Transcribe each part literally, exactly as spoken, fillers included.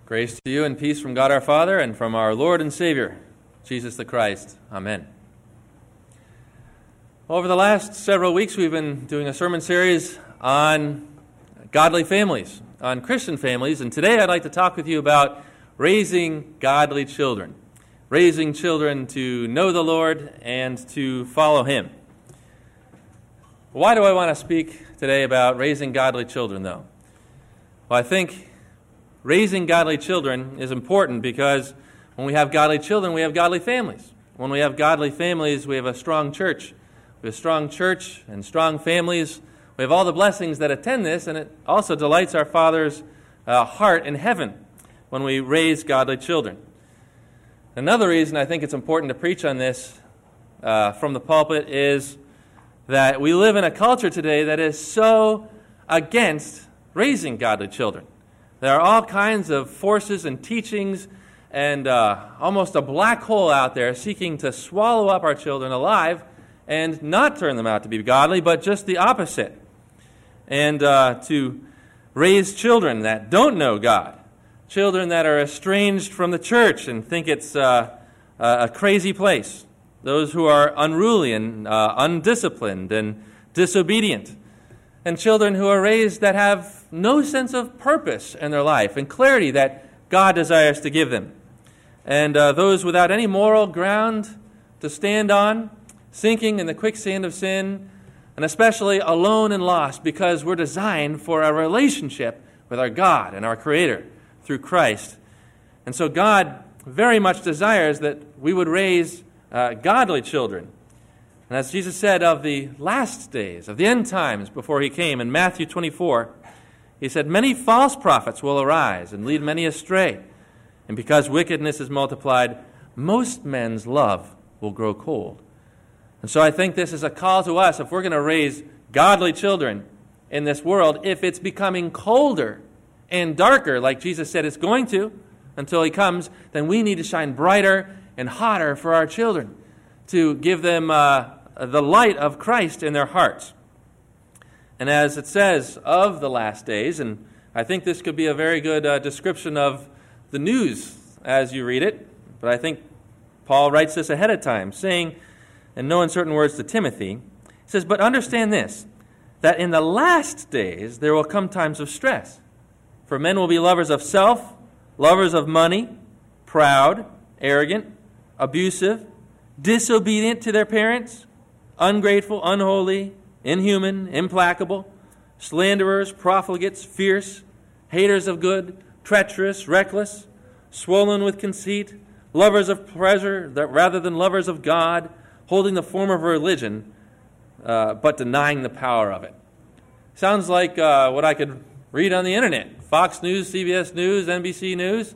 Grace to you and peace from God our Father and from our Lord and Savior, Jesus the Christ. Amen. Over the last several weeks, we've been doing a sermon series on godly families, on Christian families, and today I'd like to talk with you about raising godly children, raising children to know the Lord and to follow Him. Why do I want to speak today about raising godly children, though? Well, I think raising godly children is important because when we have godly children, we have godly families. When we have godly families, we have a strong church. We have a strong church and strong families. We have all the blessings that attend this, and it also delights our Father's uh, heart in heaven when we raise godly children. Another reason I think it's important to preach on this uh, from the pulpit is that we live in a culture today that is so against raising godly children. There are all kinds of forces and teachings and uh, almost a black hole out there seeking to swallow up our children alive and not turn them out to be godly, but just the opposite. And uh, to raise children that don't know God, children that are estranged from the church and think it's uh, a crazy place, those who are unruly and uh, undisciplined and disobedient, and children who are raised that have no sense of purpose in their life and clarity that God desires to give them. And uh, those without any moral ground to stand on, sinking in the quicksand of sin, and especially alone and lost because we're designed for a relationship with our God and our Creator through Christ. And so God very much desires that we would raise uh, godly children. And as Jesus said of the last days, of the end times before He came, in Matthew twenty-four, He said, "Many false prophets will arise and lead many astray. And because wickedness is multiplied, most men's love will grow cold." And so I think this is a call to us, if we're going to raise godly children in this world, if it's becoming colder and darker, like Jesus said it's going to until He comes, then we need to shine brighter and hotter for our children, to give them uh, the light of Christ in their hearts. And as it says of the last days, and I think this could be a very good uh, description of the news as you read it, but I think Paul writes this ahead of time, saying, in no uncertain words to Timothy, he says, "But understand this, that in the last days there will come times of stress. For men will be lovers of self, lovers of money, proud, arrogant, abusive, disobedient to their parents, ungrateful, unholy, inhuman, implacable, slanderers, profligates, fierce, haters of good, treacherous, reckless, swollen with conceit, lovers of pleasure rather than lovers of God, holding the form of religion, uh, but denying the power of it." Sounds like uh, what I could read on the internet. Fox News, C B S News, N B C News.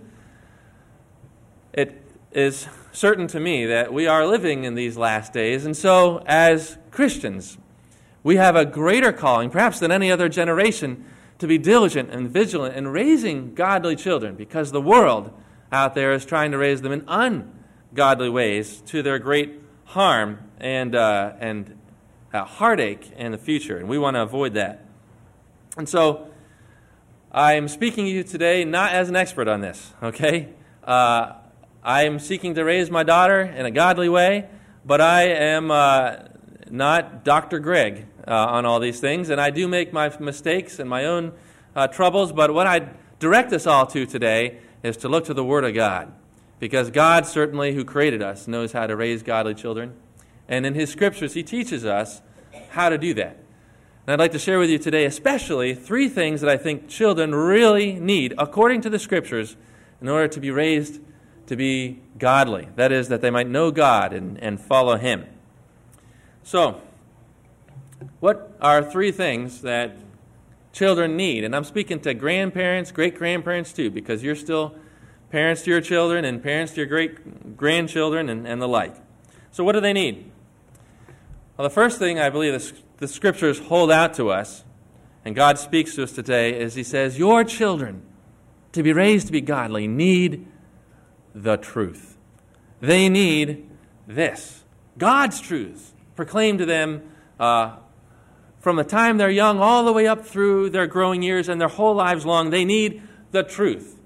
It is certain to me that we are living in these last days, and so as Christians, we have a greater calling, perhaps than any other generation, to be diligent and vigilant in raising godly children, because the world out there is trying to raise them in ungodly ways to their great harm and uh, and uh, heartache in the future, and we want to avoid that. And so I'm speaking to you today not as an expert on this, okay? Uh, I am seeking to raise my daughter in a godly way, but I am uh, not Doctor Greg uh, on all these things, and I do make my mistakes and my own uh, troubles, but what I direct us all to today is to look to the Word of God, because God certainly, who created us, knows how to raise godly children, and in His Scriptures He teaches us how to do that. And I'd like to share with you today especially three things that I think children really need, according to the Scriptures, in order to be raised to be godly. That is, that they might know God and, and follow Him. So, what are three things that children need? And I'm speaking to grandparents, great-grandparents too, because you're still parents to your children and parents to your great-grandchildren and, and the like. So what do they need? Well, the first thing I believe the, the Scriptures hold out to us, and God speaks to us today, is He says, your children, to be raised to be godly, need the truth. They need this, God's truth, proclaimed to them uh, from the time they're young all the way up through their growing years and their whole lives long. They need the truth.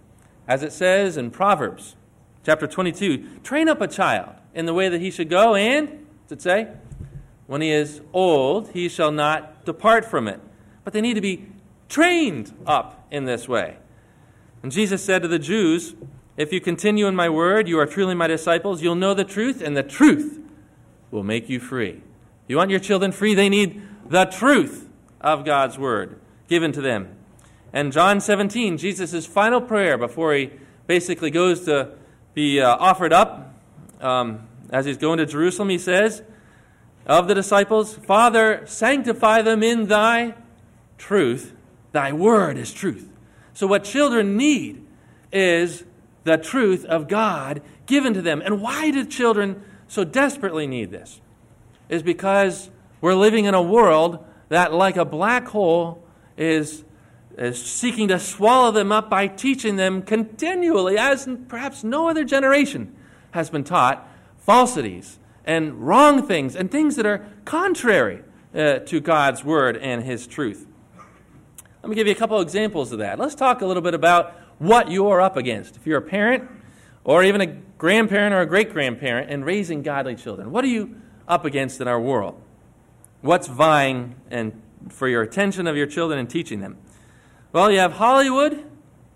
As it says in Proverbs chapter twenty-two, train up a child in the way that he should go, and, does it say, when he is old, he shall not depart from it. But they need to be trained up in this way. And Jesus said to the Jews, if you continue in my word, you are truly my disciples. You'll know the truth, and the truth will make you free. You want your children free? They need the truth of God's word given to them. And John seventeen, Jesus' final prayer before he basically goes to be uh, offered up, um, as he's going to Jerusalem, he says of the disciples, Father, sanctify them in thy truth. Thy word is truth. So what children need is the truth of God given to them. And why do children so desperately need this? Is because we're living in a world that, like a black hole, is, is seeking to swallow them up by teaching them continually, as perhaps no other generation has been taught, falsities and wrong things and things that are contrary uh, to God's word and his truth. Let me give you a couple examples of that. Let's talk a little bit about what you're up against. If you're a parent or even a grandparent or a great-grandparent and raising godly children, what are you up against in our world? What's vying and for your attention of your children and teaching them? Well, you have Hollywood,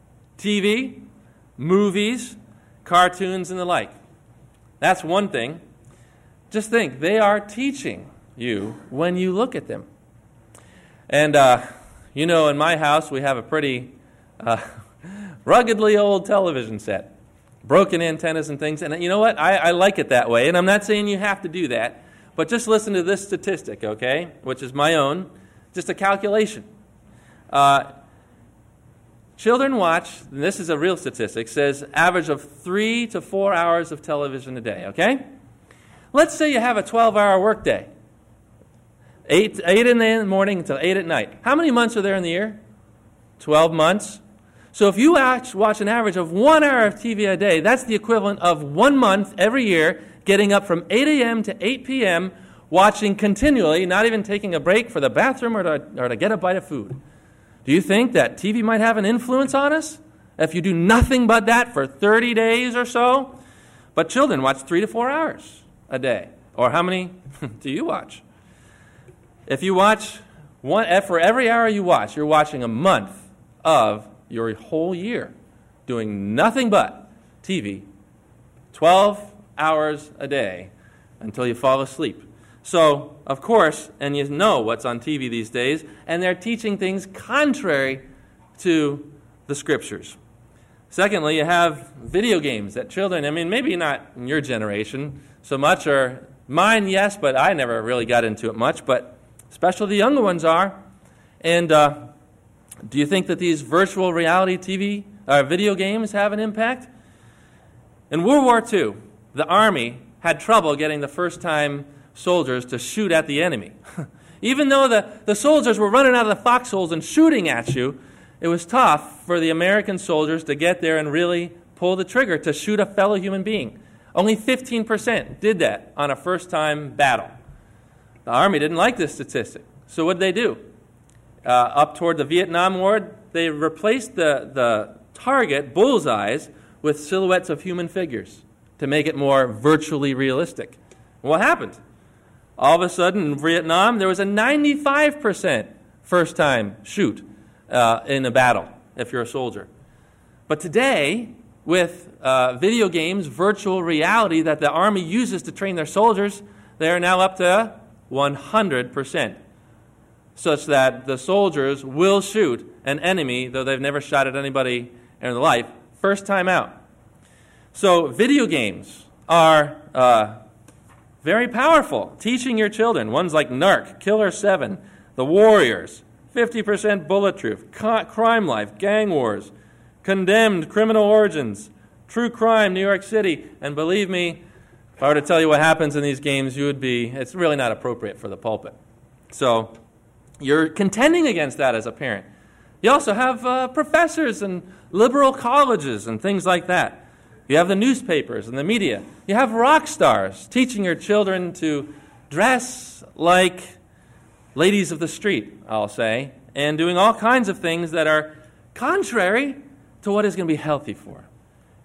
T V, movies, cartoons, and the like. That's one thing. Just think, they are teaching you when you look at them. And, uh, you know, in my house, we have a pretty uh, ruggedly old television set. Broken antennas and things. And you know what? I, I like it that way. And I'm not saying you have to do that. But just listen to this statistic, okay? Which is my own. Just a calculation. Uh, children watch, and this is a real statistic, says average of three to four hours of television a day, okay? Let's say you have a twelve-hour workday. Eight, eight in the morning until eight at night. How many months are there in the year? Twelve months. So if you watch, watch an average of one hour of T V a day, that's the equivalent of one month every year, getting up from eight a.m. to eight p.m., watching continually, not even taking a break for the bathroom or to, or to get a bite of food. Do you think that T V might have an influence on us if you do nothing but that for thirty days or so? But children watch three to four hours a day. Or how many do you watch? If you watch, one, for every hour you watch, you're watching a month of your whole year doing nothing but T V, twelve hours a day until you fall asleep. So, of course, and you know what's on T V these days, and they're teaching things contrary to the Scriptures. Secondly, you have video games that children, I mean, maybe not in your generation so much, or mine, yes, but I never really got into it much, but especially the younger ones are. And uh, do you think that these virtual reality T V, uh, video games have an impact? In World War Two, the Army had trouble getting the first-time soldiers to shoot at the enemy. Even though the, the soldiers were running out of the foxholes and shooting at you, it was tough for the American soldiers to get there and really pull the trigger to shoot a fellow human being. Only fifteen percent did that on a first-time battle. The Army didn't like this statistic. So what did they do? Uh, up toward the Vietnam War, they replaced the, the target, bullseyes, with silhouettes of human figures to make it more virtually realistic. What happened? All of a sudden, in Vietnam, there was a ninety-five percent first-time shoot uh, in a battle, if you're a soldier. But today, with uh, video games, virtual reality that the Army uses to train their soldiers, they are now up to one hundred percent, such that the soldiers will shoot an enemy, though they've never shot at anybody in their life, first time out. So video games are uh, very powerful, teaching your children. Ones like Narc, Killer seven, The Warriors, fifty percent Bulletproof, Crime Life, Gang Wars, Condemned, Criminal Origins, True Crime, New York City. And believe me, if I were to tell you what happens in these games, you would be, it's really not appropriate for the pulpit. So you're contending against that as a parent. You also have uh, professors and liberal colleges and things like that. You have the newspapers and the media. You have rock stars teaching your children to dress like ladies of the street, I'll say, and doing all kinds of things that are contrary to what is going to be healthy for us.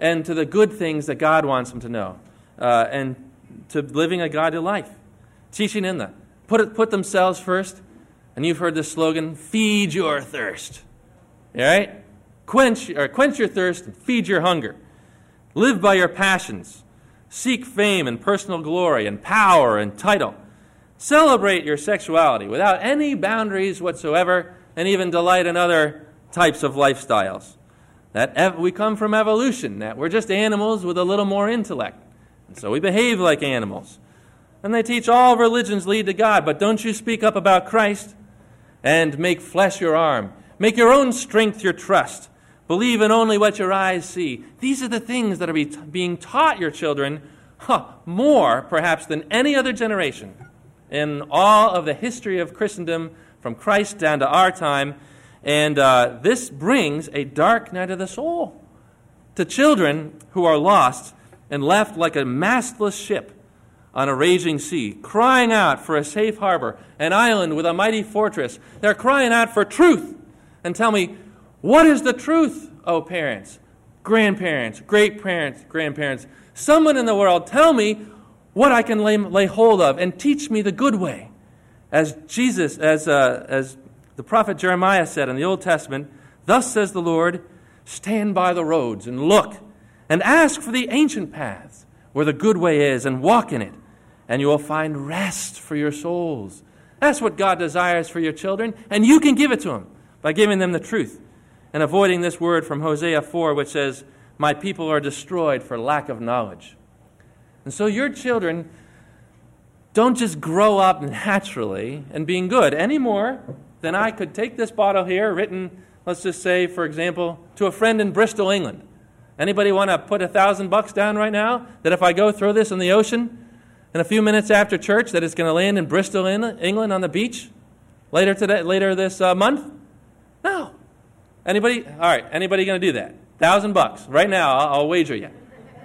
and to the good things that God wants them to know, uh, and to living a godly life. Teaching them that. Put, it, put themselves first, and you've heard this slogan, feed your thirst. All right? Quench, or quench your thirst and feed your hunger. Live by your passions. Seek fame and personal glory and power and title. Celebrate your sexuality without any boundaries whatsoever, and even delight in other types of lifestyles. That ev- we come from evolution, that we're just animals with a little more intellect. And so we behave like animals. And they teach all religions lead to God, but don't you speak up about Christ and make flesh your arm. Make your own strength your trust. Believe in only what your eyes see. These are the things that are be- being taught your children huh, more, perhaps, than any other generation in all of the history of Christendom from Christ down to our time. And uh, this brings a dark night of the soul to children who are lost and left like a mastless ship on a raging sea, crying out for a safe harbor, an island with a mighty fortress. They're crying out for truth. And tell me, what is the truth, oh parents, grandparents, great-parents, grandparents? Someone in the world, tell me what I can lay, lay hold of and teach me the good way. As Jesus, as uh, as the prophet Jeremiah said in the Old Testament, thus says the Lord, stand by the roads and look and ask for the ancient paths where the good way is and walk in it, and you will find rest for your souls. That's what God desires for your children, and you can give it to them by giving them the truth and avoiding this word from Hosea four, which says, my people are destroyed for lack of knowledge. And so your children don't just grow up naturally and being good any more than I could take this bottle here, written, let's just say, for example, to a friend in Bristol, England. Anybody want to put a thousand bucks down right now that if I go throw this in the ocean in a few minutes after church, that it's going to land in Bristol, England, on the beach later today, later this uh, month? No. Anybody? All right. Anybody going to do that? Thousand bucks right now. I'll, I'll wager you.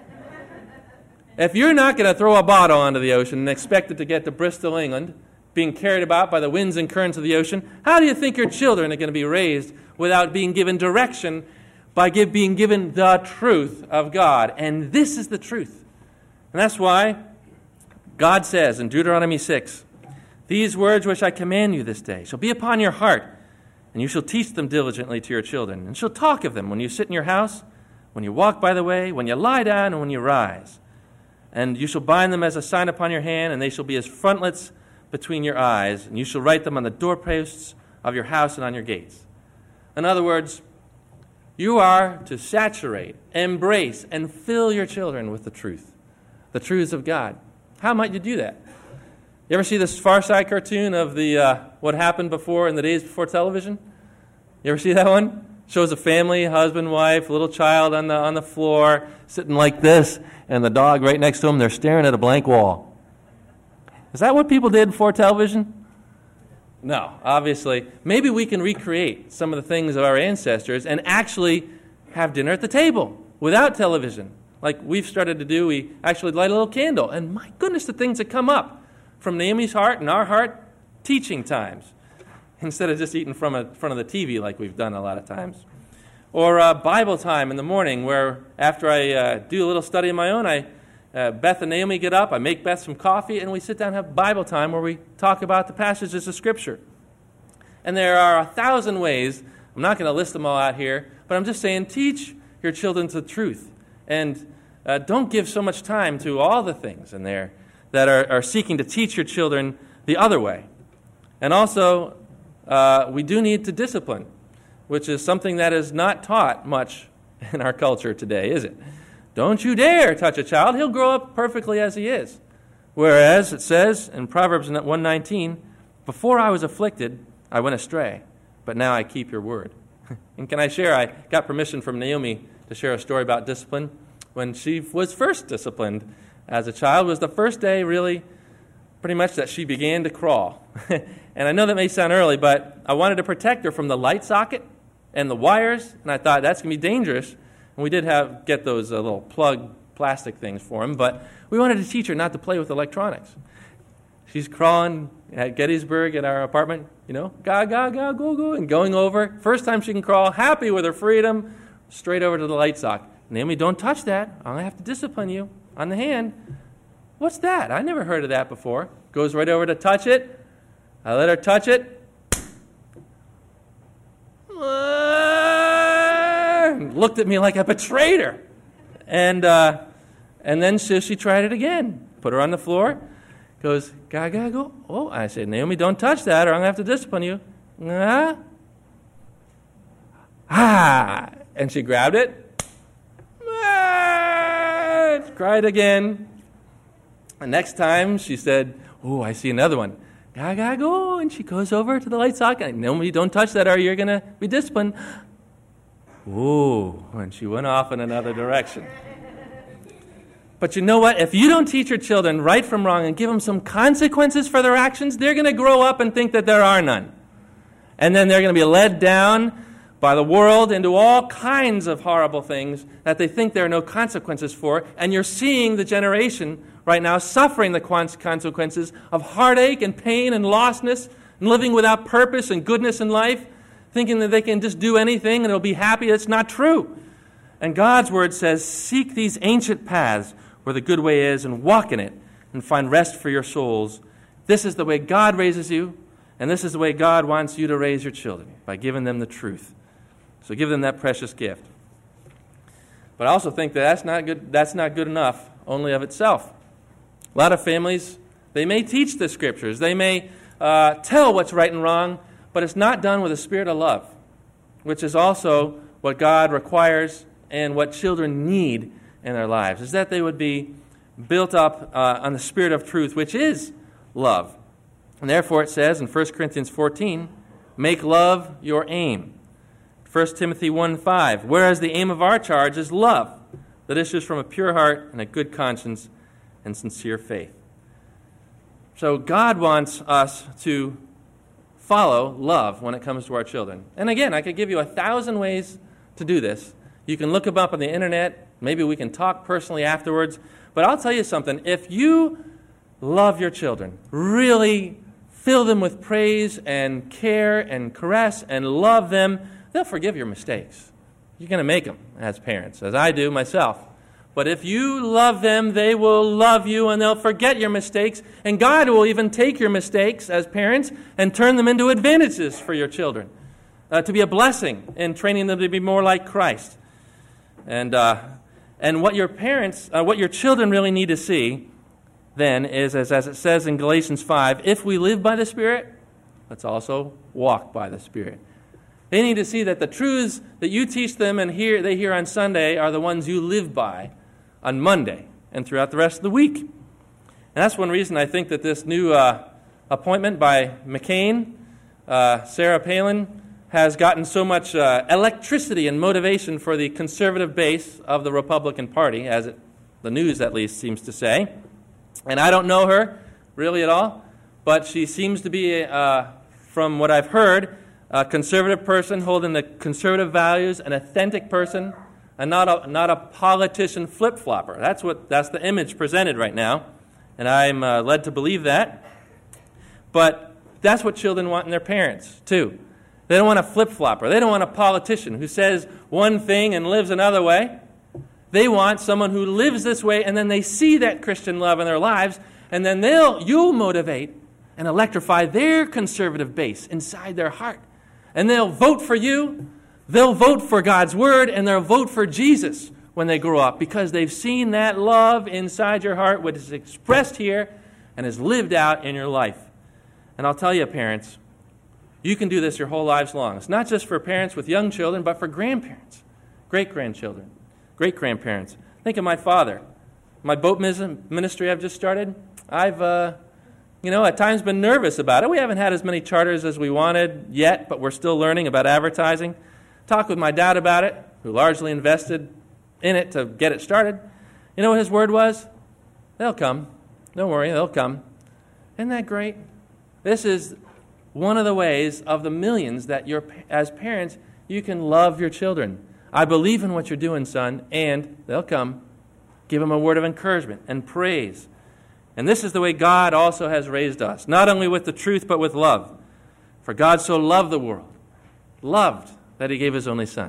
If you're not going to throw a bottle onto the ocean and expect it to get to Bristol, England, being carried about by the winds and currents of the ocean, how do you think your children are going to be raised without being given direction by give, being given the truth of God? And this is the truth. And that's why God says in Deuteronomy six, these words which I command you this day shall be upon your heart, and you shall teach them diligently to your children, and shall talk of them when you sit in your house, when you walk by the way, when you lie down, and when you rise. And you shall bind them as a sign upon your hand, and they shall be as frontlets between your eyes, and you shall write them on the doorposts of your house and on your gates. In other words, you are to saturate, embrace, and fill your children with the truth, the truths of God. How might you do that? You ever see this Far Side cartoon of the uh, what happened before in the days before television? You ever see that one? Shows a family, husband, wife, little child on the on the floor, sitting like this, and the dog right next to them. They're staring at a blank wall. Is that what people did before television? No, obviously. Maybe we can recreate some of the things of our ancestors and actually have dinner at the table without television. Like we've started to do, we actually light a little candle. And my goodness, the things that come up from Naomi's heart and our heart, teaching times, instead of just eating from a, front of the T V like we've done a lot of times. Or uh, Bible time in the morning where after I uh, do a little study of my own, I Uh, Beth and Naomi get up, I make Beth some coffee, and we sit down and have Bible time where we talk about the passages of Scripture. And there are a thousand ways. I'm not going to list them all out here, but I'm just saying teach your children the truth. And uh, don't give so much time to all the things in there that are, are seeking to teach your children the other way. And also, uh, we do need to discipline, which is something that is not taught much in our culture today, is it? Don't you dare touch a child. He'll grow up perfectly as he is. Whereas it says in Proverbs one nineteen, before I was afflicted, I went astray, but now I keep your word. And can I share, I got permission from Naomi to share a story about discipline. When she was first disciplined as a child, was the first day really pretty much that she began to crawl. And I know that may sound early, but I wanted to protect her from the light socket and the wires, and I thought that's going to be dangerous. And we did have get those uh, little plug plastic things for him, but we wanted to teach her not to play with electronics. She's crawling at Gettysburg at our apartment, you know, ga, ga, ga, go, go, and going over. First time she can crawl, happy with her freedom, straight over to the light socket. Naomi, don't touch that. I'm going to have to discipline you on the hand. What's that? I never heard of that before. Goes right over to touch it. I let her touch it. Looked at me like I betrayed her. And uh, and then she, she tried it again. Put her on the floor. Goes, gaga, go. Oh, I said, Naomi, don't touch that or I'm going to have to discipline you. Ah. Ah. And she grabbed it. Ah. Cried again. And next time she said, oh, I see another one. Gaga, go. And she goes over to the light socket. Naomi, don't touch that or you're going to be disciplined. Ooh, and she went off in another direction. But you know what? If you don't teach your children right from wrong and give them some consequences for their actions, they're going to grow up and think that there are none. And then they're going to be led down by the world into all kinds of horrible things that they think there are no consequences for. And you're seeing the generation right now suffering the consequences of heartache and pain and lostness and living without purpose and goodness in life, thinking that they can just do anything and it'll be happy. It's not true. And God's word says, seek these ancient paths where the good way is and walk in it and find rest for your souls. This is the way God raises you, and this is the way God wants you to raise your children, by giving them the truth. So give them that precious gift. But I also think that that's not good, that's not good enough only of itself. A lot of families, they may teach the Scriptures. They may uh, tell what's right and wrong, but it's not done with a spirit of love, which is also what God requires and what children need in their lives, is that they would be built up uh, on the spirit of truth, which is love. And therefore it says in First Corinthians fourteen, make love your aim. First Timothy one five, whereas the aim of our charge is love, that issues from a pure heart and a good conscience and sincere faith. So God wants us to follow love when it comes to our children. And again, I could give you a thousand ways to do this. You can look them up on the internet. Maybe we can talk personally afterwards. But I'll tell you something. If you love your children, really fill them with praise and care and caress and love them, they'll forgive your mistakes. You're going to make them as parents, as I do myself. But if you love them, they will love you and they'll forget your mistakes. And God will even take your mistakes as parents and turn them into advantages for your children, uh, to be a blessing in training them to be more like Christ. And uh, and what your parents, uh, what your children really need to see then is, as, as it says in Galatians five, if we live by the Spirit, let's also walk by the Spirit. They need to see that the truths that you teach them and hear they hear on Sunday are the ones you live by on Monday and throughout the rest of the week. And that's one reason I think that this new uh, appointment by McCain, uh, Sarah Palin, has gotten so much uh, electricity and motivation for the conservative base of the Republican Party, as it, the news at least seems to say. And I don't know her really at all, but she seems to be, uh, from what I've heard, a conservative person holding the conservative values, an authentic person, and not a, not a politician flip-flopper. That's what that's the image presented right now, and I'm uh, led to believe that. But that's what children want in their parents, too. They don't want a flip-flopper. They don't want a politician who says one thing and lives another way. They want someone who lives this way, and then they see that Christian love in their lives, and then they'll you'll motivate and electrify their conservative base inside their heart. And they'll vote for you, they'll vote for God's Word, and they'll vote for Jesus when they grow up, because they've seen that love inside your heart, which is expressed here and is lived out in your life. And I'll tell you, parents, you can do this your whole lives long. It's not just for parents with young children, but for grandparents, great-grandchildren, great-grandparents. Think of my father. My boat ministry I've just started, I've, uh, you know, at times been nervous about it. We haven't had as many charters as we wanted yet, but we're still learning about advertising. Talked with my dad about it, who largely invested in it to get it started. You know what his word was? They'll come. Don't worry, they'll come. Isn't that great? This is one of the ways of the millions that you're, as parents, you can love your children. I believe in what you're doing, son, and they'll come. Give them a word of encouragement and praise. And this is the way God also has raised us, not only with the truth, but with love. For God so loved the world, loved that he gave his only son,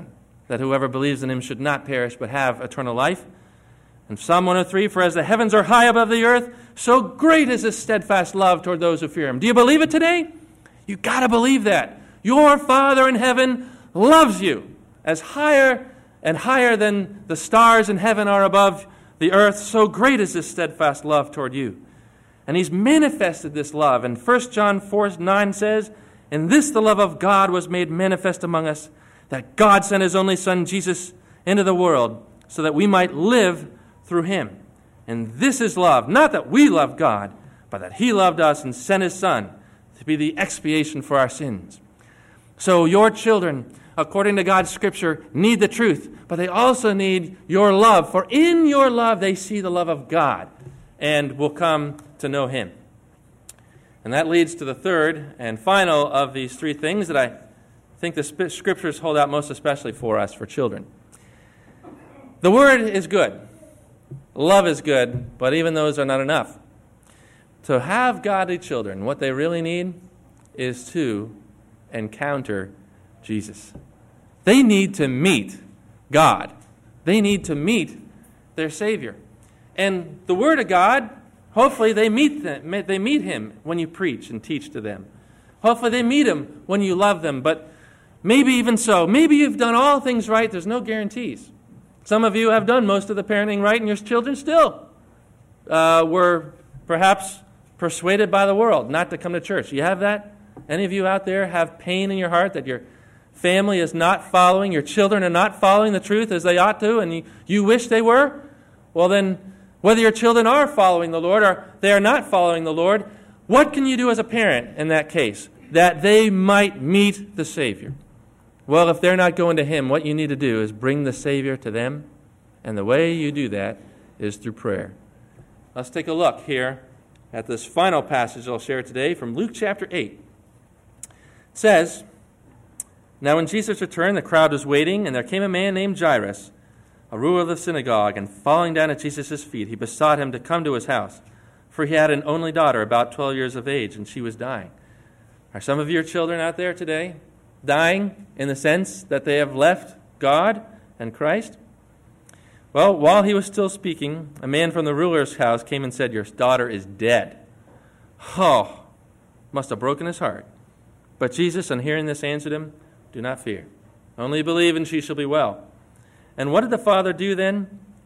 that whoever believes in him should not perish but have eternal life. And Psalm one oh three, for as the heavens are high above the earth, so great is his steadfast love toward those who fear him. Do you believe it today? You got to believe that. Your Father in heaven loves you as higher and higher than the stars in heaven are above the earth. So great is his steadfast love toward you. And he's manifested this love. And First John four nine says, "In this the love of God was made manifest among us, that God sent his only Son, Jesus, into the world, so that we might live through him. And this is love, not that we love God, but that he loved us and sent his Son to be the expiation for our sins." So your children, according to God's Scripture, need the truth, but they also need your love. For in your love they see the love of God and will come to know him. And that leads to the third and final of these three things that I think the Scriptures hold out most especially for us, for children. The Word is good. Love is good, but even those are not enough. To have godly children, what they really need is to encounter Jesus. They need to meet God. They need to meet their Savior. And the Word of God, hopefully they meet them, they meet him when you preach and teach to them. Hopefully they meet him when you love them, but maybe even so, maybe you've done all things right. There's no guarantees. Some of you have done most of the parenting right, and your children still uh, were perhaps persuaded by the world not to come to church. You have that? Any of you out there have pain in your heart that your family is not following, your children are not following the truth as they ought to, and you, you wish they were? Well then, whether your children are following the Lord or they are not following the Lord, what can you do as a parent in that case? That they might meet the Savior. Well, if they're not going to him, what you need to do is bring the Savior to them, and the way you do that is through prayer. Let's take a look here at this final passage I'll share today from Luke chapter eight. It says, "Now when Jesus returned, the crowd was waiting, and there came a man named Jairus, a ruler of the synagogue, and falling down at Jesus' feet, he besought him to come to his house, for he had an only daughter, about twelve years of age, and she was dying." Are some of your children out there today dying in the sense that they have left God and Christ? Well, while he was still speaking, a man from the ruler's house came and said, "Your daughter is dead." Oh, must have broken his heart. But Jesus, on hearing this, answered him, "Do not fear. Only believe, and she shall be well." And what did the father do then?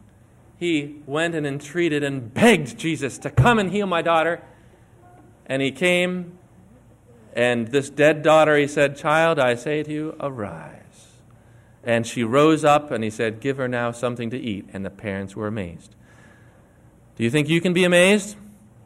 He went and entreated and begged Jesus to come and heal my daughter. And he came, and this dead daughter, he said, "Child, I say to you, arise." And she rose up, and he said, "Give her now something to eat." And the parents were amazed. Do you think you can be amazed?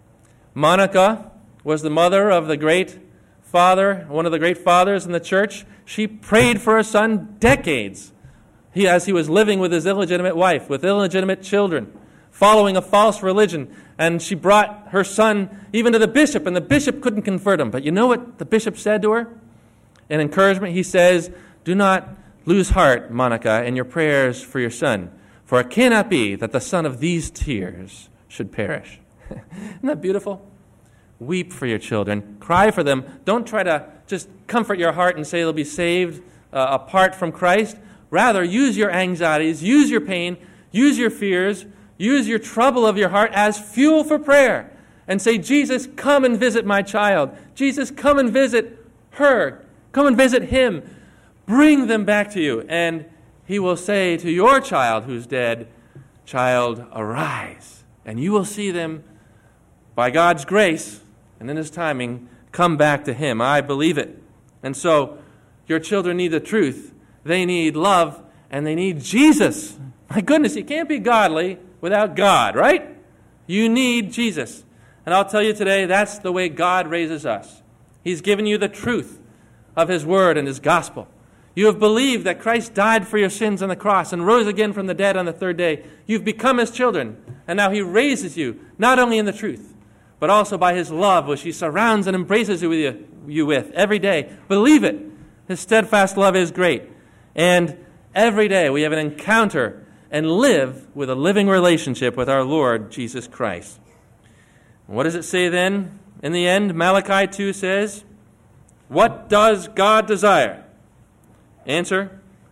Monica was the mother of the great father, one of the great fathers in the church. She prayed for her son decades. He, as he was living with his illegitimate wife, with illegitimate children, following a false religion. And she brought her son even to the bishop, and the bishop couldn't convert him. But you know what the bishop said to her? In encouragement, he says, "Do not lose heart, Monica, in your prayers for your son, for it cannot be that the son of these tears should perish." Isn't that beautiful? Weep for your children. Cry for them. Don't try to just comfort your heart and say they'll be saved uh, apart from Christ. Rather, use your anxieties, use your pain, use your fears, use your trouble of your heart as fuel for prayer. And say, "Jesus, come and visit my child. Jesus, come and visit her. Come and visit him." Bring them back to you. And he will say to your child who's dead, "Child, arise." And you will see them, by God's grace and in his timing, come back to him. I believe it. And so, your children need the truth. They need love, and they need Jesus. My goodness, you can't be godly without God, right? You need Jesus. And I'll tell you today, that's the way God raises us. He's given you the truth of his word and his gospel. You have believed that Christ died for your sins on the cross and rose again from the dead on the third day. You've become his children, and now he raises you, not only in the truth, but also by his love, which he surrounds and embraces you with, you, you with every day. Believe it. His steadfast love is great. And every day we have an encounter and live with a living relationship with our Lord Jesus Christ. What does it say then? In the end, Malachi two says, "What does God desire?" Answer,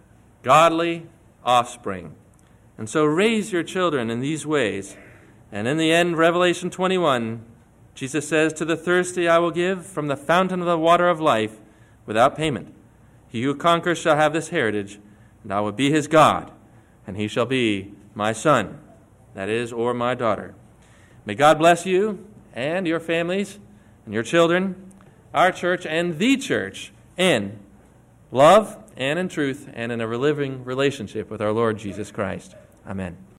godly offspring. And so raise your children in these ways. And in the end, Revelation twenty-one, Jesus says, "To the thirsty I will give from the fountain of the water of life without payment. He who conquers shall have this heritage, and I will be his God, and he shall be my son," that is, or my daughter. May God bless you and your families and your children, our church and the church, in love and in truth and in a living relationship with our Lord Jesus Christ. Amen.